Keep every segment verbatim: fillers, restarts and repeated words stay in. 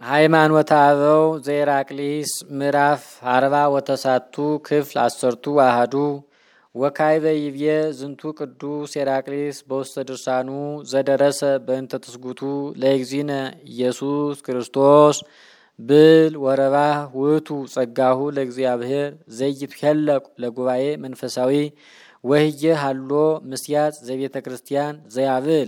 ሃይማኖተ አበው ዘኢራቅሊስ ምዕራፍ አርባ ወተሳቱ ክፍል አሰርቱ አሐዱ ወካዕበ ይብየ ዝንቱ ቅዱስ ኢራቅሊስ በውስተ ድርሳኑ ዘደረሰ በእንተ ትስጉቱ ለእግዚእነ ኢየሱስ ክርስቶስ ብል ወረባህ ውእቱ ጸጋሁ ለእግዚአብሔር ዘይትከለቁ ለጉባኤ መንፈሳዊ ወህየ ሃሎ ምስያት ዘቤተ ክርስቲያን ዘያብል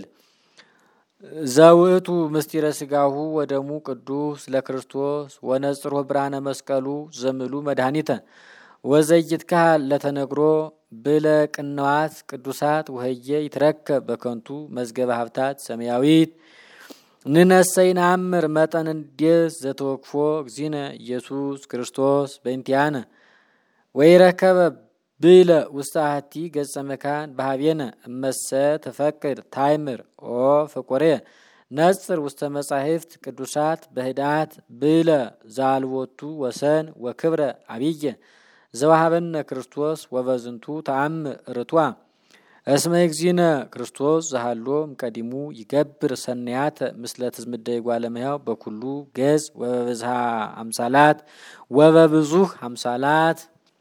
ዘውእቱ ምስጢረ ስጋሁ ወደሙ ቅዱስ ለክርስቶስ ወነጽሮ ብርሃነ መስቀሉ ዘምሉ መድኃኒተ ወዘይትካል ለተነግሮ ብለ ቅንዋት ቅዱሳት ወህየ ይትረከብ በከንቱ መዝገበ ሀብታት ሰማያዊት ንነሰይን አምር መጠን እንዴስ ዘተወክፎ እግዚእነ ኢየሱስ ክርስቶስ በእንቲአነ ወይረከበ ብለ ውስጣቲ ገጸ መካን በሃቤነ እመሰ ተፈቅድ ታይምር ኦ ፍቁሬ ነጽር ውስተ መጻሕፍት ቅዱሳት በህዳት ብለ ዛልወቱ ወሰን ወክብረ አብየ ዘዋሃበነ ክርስቶስ ወበዝንቱ ተአምር ርቷ እስመ እግዚእነ ክርስቶስ ዘሃሎ እምቀዲሙ ይገብር ሰናያተ ምስለ ትዝምደ ጓለመያው በኩሉ ገዝ ወበብዝሃ አምሳላት ወበብዙህ አምሳላት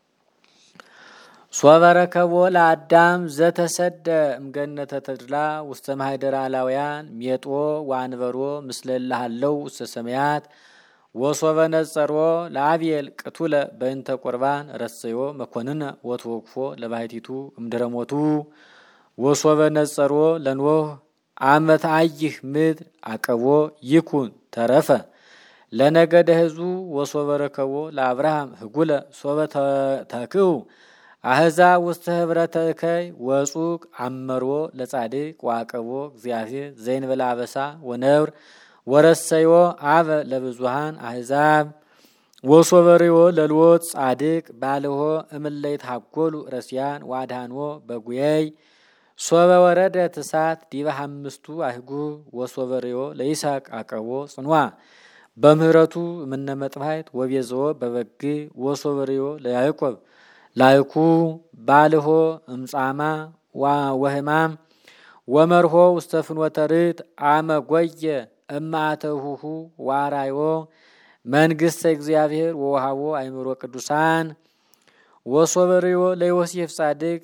ሶበረከቦ ለአዳም ዘተሰደ እምገነተ ተድላ ውስተ ማኅደረ አላውያን ሜጦ ወአንበሮ ምስለ እልሃለው ውስተ ሰማያት ወሶበ ነጸሮ ለአብኤል ቅቱለ በእንተ ቁርባን ረሰዮ መኮንነ ወተወክፎ ለባሕቲቱ እምድረ ሞቱ ወሶበ ነጸሮ ለኖህ አመት አይህ ምድር አቀቦ ይኩን ተረፈ ለነገደ ሕዝቡ ወሶበ ረከቦ ለአብርሃም ህጉለ ሶበ ተክው አሕዛብ ውስተ ህብረተ እከይ ወጹቅ አመሮ ለጻድቅ ዋቀቦ እግዚአብሔር ዘእንበለ አበሳ ወነብር ወረሰዮ አበ ለብዙሃን አሕዛብ ወሶበሪዮ ለልወጥ ጻድቅ ባልሆ እምለይት ሀጎሉ ረስያን ዋድሃንዎ በጉየይ ሶበ ወረደ ትሳት ዲበ አምስቱ አህጉር ወሶበሪዮ ለይስሐቅ አቀቦ ጽንዋ በምህረቱ እምነ መጥባሕት ወቤዝዎ በበግ ወሶበሪዮ ለያዕቆብ ላይኩ ባልሆ እምጻማ ወህማም ወመርሆ ውስተ ፍኖተ ርት አመ ጐየ እማተሁሁ ዋራዮ መንግሥተ እግዚአብሔር ወውሃቦ አእምሮ ቅዱሳን ወሶበሪዮ ለዮሴፍ ጻድቅ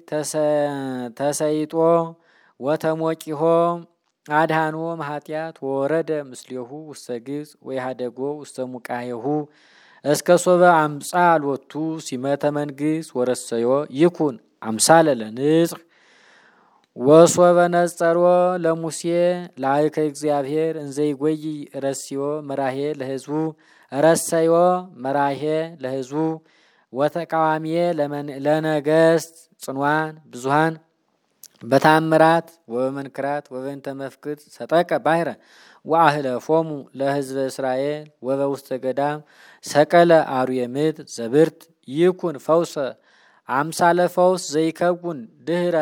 ተሰይጦ ወተሞቂሆ አድሃኖ ማኃጢአት ወረደ ምስሌሁ ውስተ ግብፅ ወይሃደጎ ውስተ ሙቃሄሁ እስከ ሶበ አምጻ ሎቱ ሲመተ መንግሥት ወረሰዮ ይኩን አምሳለ ለንጽሕ ወሶበ ነጸሮ ለሙሴ ላይከ እግዚአብሔር እንዘይጐይ ረስዮ መራሄ ለሕዝቡ ረሰዮ መራሄ ለሕዝቡ ወተቃዋሚየ ለነገሥት ጽንዋን ብዙሃን በታምራት ወበመንክራት ወበእንተ መፍቅድ ሰጠቀ ባሕረ ወአህለፎሙ ለሕዝበ እስራኤል ወበውስተ ገዳም ሰቀለ አርዌ ምድር ዘብርት ይኩን ፈውሰ አምሳለ ፈውስ ዘይከውን ድህረ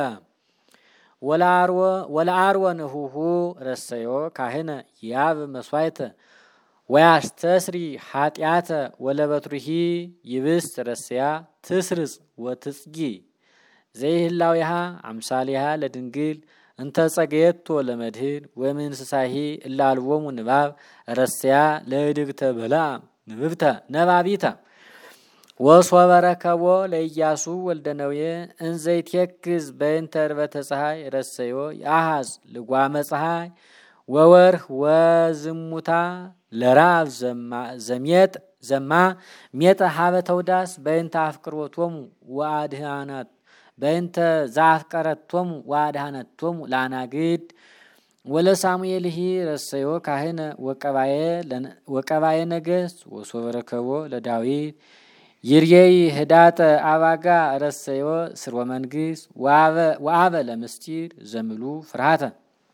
ወለአርወ ንሁሁ ረሰዮ ካህነ ያብ መስዋዕተ ወያስተስሪ ኃጢአተ ወለበትሩሂ ይብስት ረስያ ትስርጽ ወትጽጊ ዘይህላዊሃ አምሳሊሃ ለድንግል እንተ ጸገየቶ ለመድህን ወእምእንስሳሂ እላልዎሙ ንባብ ረስያ ለእድግተ በለዓም ንብብተ ነባቢተ ወሶበ ረከቦ ለኢያሱ ወልደ ነዌ እንዘይትየክዝ በእንተ ዕርበተ ፀሐይ ረሰዮ የአሐዝ ልጓመ ፀሐይ ወወርህ ወዝሙታ ለራብ ዘሜጥ ዘማ ሜጠ ሀበ ተውዳስ በእንተ አፍቅሮቶሙ ወአድሃናት በእንተ ዘአፍቀረቶሙ ወአድሃነቶሙ ለአናግድ ወለሳሙኤልሂ ረሰዮ ካህነ ወቀባየ ነገሥት ወሶበ ረከቦ ለዳዊት ይርየይ ህዳጠ አባጋ ረሰዮ ስርወ መንግሥት ወአበ ለምስጢር ዘምሉ ፍርሃተ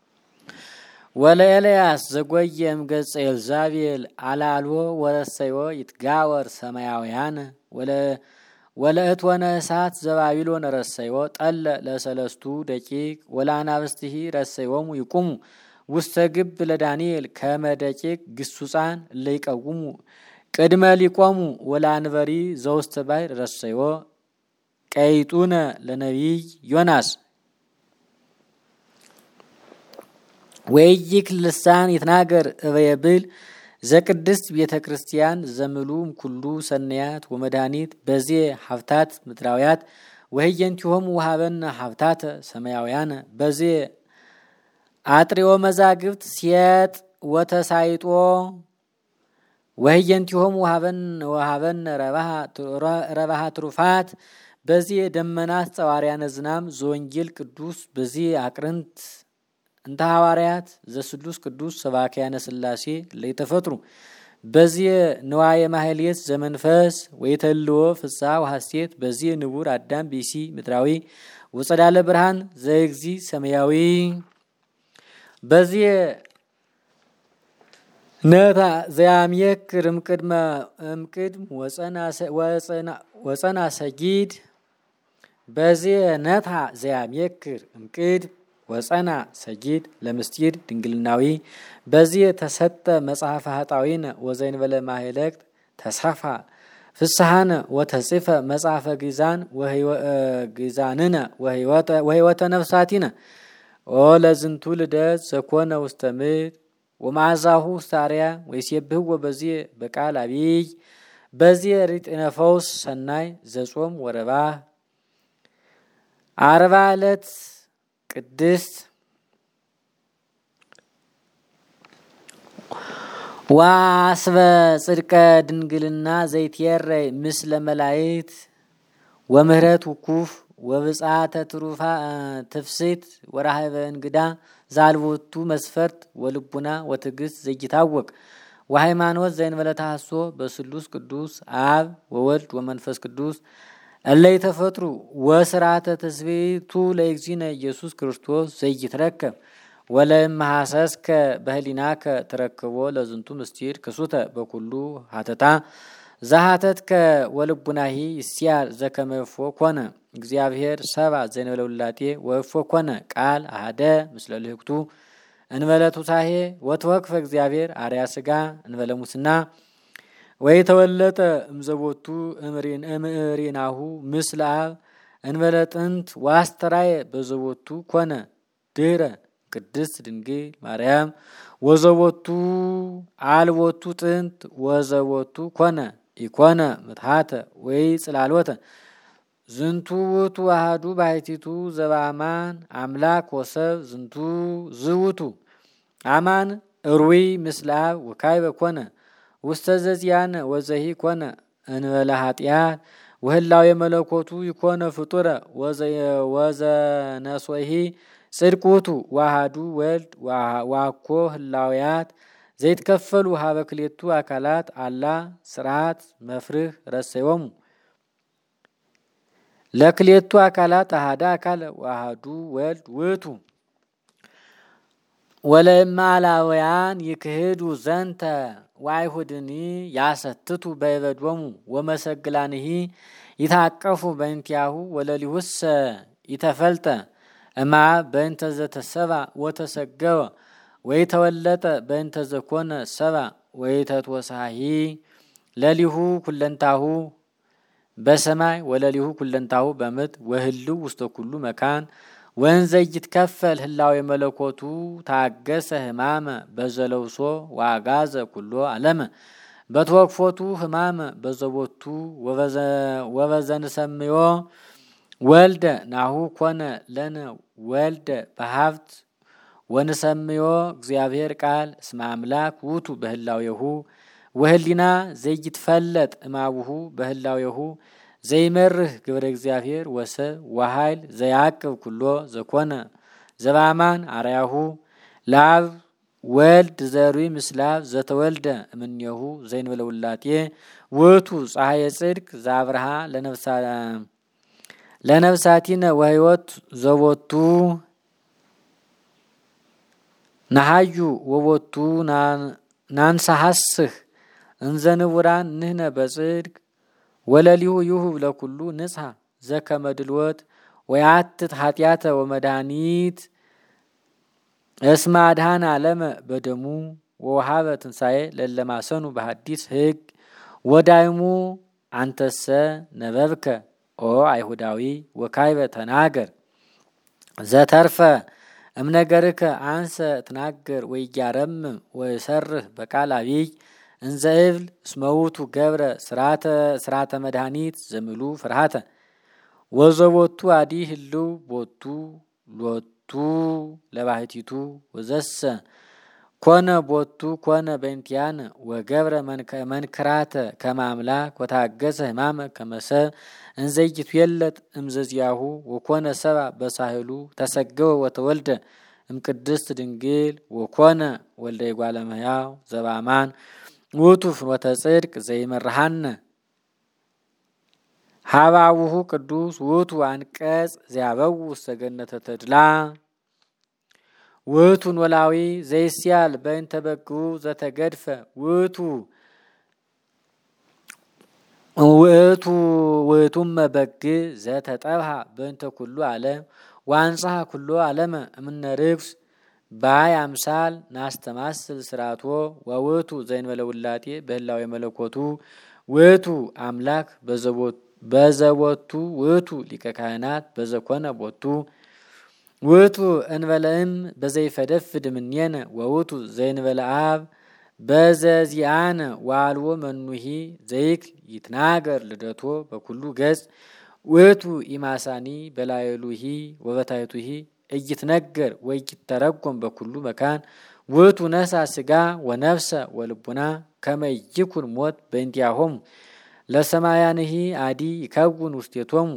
ወለኤልያስ ዘጐየ እምገጸ ኤልዛቤል አላልዎ ወረሰዮ ይትጋወር ሰማያውያን ወለእትወነ እሳት ዘባቢሎን ረሰዮ ጠለ ለሰለስቱ ደቂቅ ወለአናብስትሂ ረሰዮሙ ይቁሙ ውስተ ግብ ለዳንኤል ከመ ደቂቅ ግሱጻን እለይቀውሙ ቅድመ ሊቆሙ ወለአንበሪ ዘውስተ ባሕር ረሰዮ ቀይጡነ ለነቢይ ዮናስ ወይይክ ልሳን ይትናገር እበየብል ዘቅድስት ቤተ ክርስቲያን ዘምሉም ኩሉ ሰናያት ወመድኃኒት በዚህ ሀብታት ምድራውያት ወህየንቲሆም ወሃበነ ሀብታተ ሰማያውያን በዚህ አጥሪኦ መዛግብት ሲያጥ ወተሳይጦ ወህየንቲሆም ወሃበን ወሃበን ረባህ ረባህ ትሩፋት በዚህ ደመናት ጸዋርያነ ዝናም ዘወንጌል ቅዱስ በዚህ አቅርንት እንተ ሐዋርያት ዘስሉስ ቅዱስ ሰባክያነ ሥላሴ ለይተፈጥሩ በዚህ ንዋየ ማህሌት ዘመንፈስ ወይተልዎ ፍስሐ ወሐሴት በዚህ ንቡር አዳም ቢሲ ምድራዊ ወጸዳለ ብርሃን ዘእግዚ ሰማያዊ በዚህ ነታ ዘያምየክር እምቅድመ እምቅድም ወጸና ወጸና ወጸና ሰጊድ በዚህ ነታ ዘያምየክር እምቅድም ወጸና ሰጊድ ለምስጢር ድንግልናዊ በዚህ ተሰጠ መጽሐፈ ኃጣዊነ ወዘይንበለ ማህለክት ተሳፋ ፍስሐነ ወተጽፈ መጽሐፈ ግዛን ወግዛንነ ወህይወተ ወህይወተ ነፍሳቲነ ኦ ለዝንቱ ልደት ዘኮነ ውስተ ምድር ወማዛሁ ስታሪያ ወይሴብህዎ በዚህ በቃል አብይ በዚህ ሪጥነ ፈውስ ሰናይ ዘጾም ወረባ አርባ ዕለት ቅድስት ዋስበ ጽድቀ ድንግልና ዘይትየረይ ምስለ መላእክት ወምህረት ውኩፍ ወብጻተ ትሩፋ ትፍሲት ወራህበ እንግዳ ዛልቦቱ መስፈርት ወልቡና ወትዕግስት ዘይታወቅ ወሃይማኖት ዘእንበለ ተሐሶ በስሉስ ቅዱስ አብ ወወልድ ወመንፈስ ቅዱስ እለይ ተፈጥሩ ወስራተ ተስቢቱ ለእግዚእነ ኢየሱስ ክርስቶስ ዘይትረከብ ወለም ሐሰስከ በህሊናከ ተረክቦ ለዝንቱ ምስጢር ክሱተ በኩሉ ሀተታ ዘሃተትከ ወልቡናሂ ይስያር ዘከመፎ ኮነ እግዚአብሔር ሰባ ዘእንበለ ውላጤ ወፎ ኮነ ቃል አሐደ ምስለ ልህቅቱ እንበለ ቱሳሄ ወተወክፈ እግዚአብሔር አርያ ስጋ እንበለ ሙስና ወይ ተወለጠ እምዘቦቱ እምሪን እምሪናሁ ምስለ አብ እንበለ ጥንት ዋስተራየ በዘቦቱ ኮነ ድህረ ቅድስት ድንግል ማርያም ወዘቦቱ አልቦቱ ጥንት ወዘቦቱ ኮነ ኢኮነ ምትሃተ ወይ ጽላሎተ ዝንቱ ውእቱ አሐዱ ባሕቲቱ ዘበአማን አምላክ ወሰብ ዝንቱ ዝውቱ አማን እሩይ ምስለ አብ ወካይበ ኮነ ውስተ ዘዚያነ ወዘሂ ኮነ እንበለ ኃጢአት ወህላው የመለኮቱ ይኮነ ፍጡረ ወዘነሶሂ ጽድቁቱ ዋሃዱ ወልድ ዋኮ ህላውያት ዘይትከፈሉ ሀበ ክሌቱ አካላት አላ ስርዓት መፍርህ ረሰዮሙ ለክሌቱ አካላት አሃዳ አካለ ዋሃዱ ወልድ ውእቱ ወለማላውያን ይክህዱ ዘንተ ዋይሁድኒ ያሰትቱ በይበዶሙ ወመሰግላንሂ ይታቀፉ በእንቲያሁ ወለሊሁሰ ይተፈልጠ እማ በእንተ ዘተሰባ ወተሰገወ ወይተወለጠ በእንተ ዘኮነ ሰባ ወይተትወሳሂ ለሊሁ ኩለንታሁ በሰማይ ወለሊሁ ኩለንታሁ በምድር ወህልው ውስተ ኩሉ መካን ወንዘ ይትከፈል ህላው የመለኮቱ ታገሰ ህማመ በዘለውሶ ዋጋዘ ኩሎ ዓለም በተወክፎቱ ህማመ በዘቦቱ ወበዘንሰምዮ ወልደ ናሁ ኮነ ለነ ወልደ በሀብት ወንሰምዮ እግዚአብሔር ቃል እስመ አምላክ ውእቱ በህላዌሁ ወህሊና ዘይትፈለጥ እማቡሁ በህላዌሁ ዘይመርህ ግብረ እግዚአብሔር ወሰብ ወኃይል ዘያቅብ ኩሎ ዘኮነ ዘባማን አርያሁ ለአብ ወልድ ዘሩይ ምስላብ ዘተወልደ እምኔሁ ዘእንበለ ውላጤ ውእቱ ፀሐየ ጽድቅ ዘአብርሃ ለነፍሳ ለነፍሳቲነ ወህይወት ዘቦቱ ነሐዩ ወቦቱ ናንሳሐስህ እንዘንቡራን ንህነ በጽድቅ ወለሊሁ ይሁብ ለኩሉ ንጽሐ ዘከመ ድልወት ወያትት ኃጢአተ ወመድኃኒት እስመ አድኃነ ዓለመ በደሙ ወወሃበ ትንሣኤ ለለማሰኑ በሐዲስ ሕግ ወዳይሙ አንተሰ ነበብከ ኦ አይሁዳዊ ወካይበ ተናገር ዘተርፈ እምነገርከ አንሰ ትናገር ወይያረምም ወይሰርህ በቃል አብይ እንዘ እብል እስመ ውእቱ ገብረ ስርዓተ ስርዓተ መድኃኒት ዘምሉ ፍርሃተ ወዘቦቱ አዲ ህልው ቦቱ ሎቱ ለባህቲቱ ወዘሰ ኮነ ቦቱ ኮነ በእንቲአነ ወገብረ መንክራተ ከመ አምላክ ወታገሰ ሕማመ ከመ ሰብ እንዘ ይትዌለጥ እምዘዚአሁ ወኮነ ሰብአ በሳህሉ ተሰገወ ወተወልደ እምቅድስት ድንግል ወኮነ ወልደ እጓለ እመሕያው ዘበአማን ውእቱ ፍኖተ ጽድቅ ዘይመርሐነ ሀበ አቡሁ ቅዱስ ውእቱ አንቀጽ ዘያበው ውስተ ገነተ ተድላ ውእቱ ኖላዊ ዘይስያል በእንተ በግዑ ዘተገድፈ ውእቱ ውእቱ ውእቱመ በግ ዘተጠብሐ በእንተ ኩሉ ዓለም ወአንጽሐ ኩሎ ዓለመ እምነ ርኩስ ባይ አምሳል ናስተማስል ስርዓቶ ወውእቱ ዘእንበለ ውላጤ በህላዌ መለኮቱ ውእቱ አምላክ በዘቦቱ ውእቱ ሊቀ ካህናት በዘኮነ ቦቱ ውእቱ እንበለእም በዘይፈደፍድ እምኔነ ወውእቱ ዘእንበለ አብ በዘዚአነ ዋልዎ መኑሂ ዘይክል ይትናገር ልደቶ በኩሉ ገጽ ውእቱ ኢማሳኒ በላዕሉሂ ወበታሕቱሂ እይትነገር ወይትተረጎም በኩሉ መካን ውእቱ ነሣ ሥጋ ወነፍሰ ወልቡና ከመ ይኩን ሞት በእንቲአሆሙ ለሰማያንሂ አዲ ይከውን ውስቴቶሙ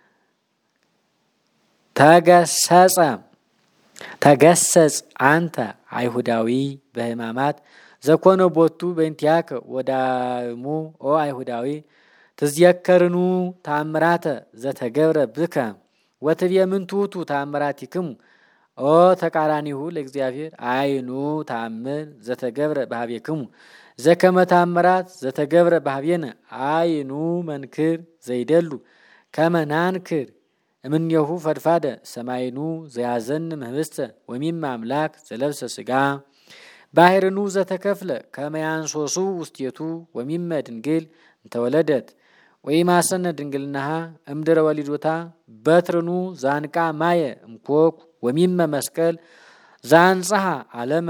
ተገሰጸ ተገሰጽ አንተ አይሁዳዊ በሕማማት ዘኮነ ቦቱ በእንቲአከ ወዳእሙ ኦ አይሁዳዊ ትዝየከርኑ ተአምራተ ዘተገብረ ብከ ወትቤ ምንቱ ውእቱ ተአምራቲክሙ ኦ ተቃራኒሁ ለእግዚአብሔር አይኑ ተአምር ዘተገብረ በኀቤክሙ ዘከመ ተአምራት ዘተገብረ በኀቤነ አይኑ መንክር ዘይደሉ ከመ ናንክር እምኔሁ ፈድፋደ ሰማይኑ ዘያዘን ምህብስተ ወሚመ አምላክ ዘለብሰ ሥጋ ባሕርኑ ዘተከፍለ ከመ ያንሶሱ ውስቴቱ ወሚመ ድንግል እንተወለደት ወኢማሰነ ድንግልናሃ እምድረ ወሊዶታ በትርኑ ዛንቃ ማየ እምኮኩ ወሚመ መስቀል ዛንጽሐ ዓለመ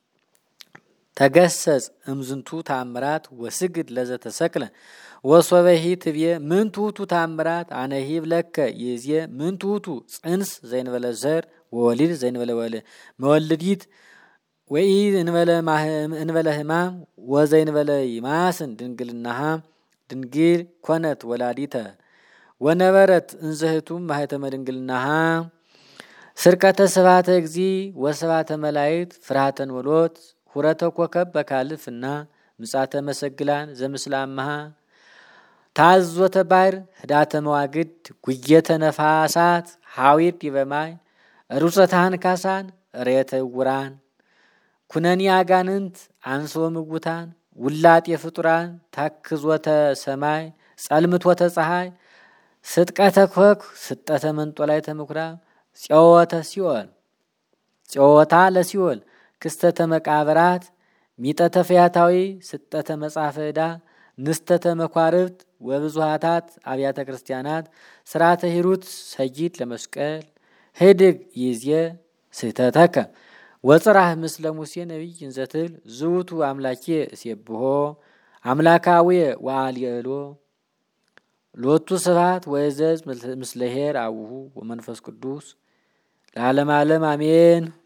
ተገሰጽ እምዝንቱ ተአምራት ወስግድ ለዘተሰቅለ ወሶበሂ ትብየ ምንቱ ውእቱ ተአምራት አነሂ ብለከ ይእዜ ምንቱ ውእቱ ጽንስ ዘእንበለ ዘር ወወሊድ ዘእንበለ መወልዲት ወኢ እንበለ ሕማም ወዘእንበለ ይማስን ድንግልናሃ ድንግል ኮነት ወላዲተ ወነበረት እንዘህቱም ማኅተመ ድንግልናሃ ስርቀተ ስብሐተ እግዚ ወስብሐተ መላእክት ፍርሃተ ኖሎት ሁረተ ኮከብ በካልፍና ምጻተ መሰግላን ዘምስለ አምሃ ታዞተ ባሕር ህዳተ መዋግድ ጉየተ ነፋሳት ሐዊር ዲበ ማይ ሩፀተ አንካሳን ሬተ ዕውራን ኩነኒ አጋንንት አንስወ ምውታን ውላጤ ፍጡራን ታክዞተ ሰማይ ጸልምቶተ ፀሐይ ስጥቀተ ኮክ ስጠተ መንጦላዕተ ምኵራብ ጽዮተ ሲኦል ጽዮታ ለሲኦል ክስተተ መቃብራት ሚጠተ ፈያታዊ ስጠተ መጽሐፈ ዕዳ ንስተተ መኳርብት ወብዙሃታት አብያተ ክርስቲያናት ስርዓተ ሂሩት ሰይድ ለመስቀል ህድግ ይዜ ስህተተከ ወጽራህ ምስለ ሙሴ ነቢይ እንዘትል ዝውቱ አምላኬ እሴብሖ አምላካዊ ወአልየሎ ሎቱ ስብሐት ወእዘዝ ምስለ ኄር አቡሁ ወመንፈስ ቅዱስ ለዓለመ ዓለም አሜን።